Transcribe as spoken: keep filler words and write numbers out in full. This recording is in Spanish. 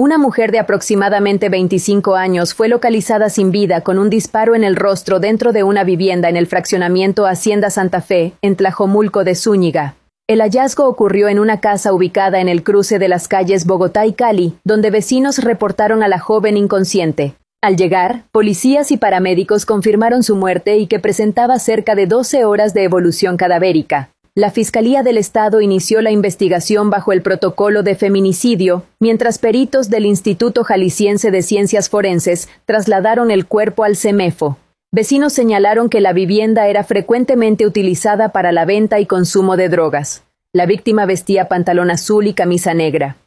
Una mujer de aproximadamente veinticinco años fue localizada sin vida con un disparo en el rostro dentro de una vivienda en el fraccionamiento Hacienda Santa Fe, en Tlajomulco de Zúñiga. El hallazgo ocurrió en una casa ubicada en el cruce de las calles Bogotá y Cali, donde vecinos reportaron a la joven inconsciente. Al llegar, policías y paramédicos confirmaron su muerte y que presentaba cerca de doce horas de evolución cadavérica. La Fiscalía del Estado inició la investigación bajo el protocolo de feminicidio, mientras peritos del Instituto Jalisciense de Ciencias Forenses trasladaron el cuerpo al CEMEFO. Vecinos señalaron que la vivienda era frecuentemente utilizada para la venta y consumo de drogas. La víctima vestía pantalón azul y camisa negra.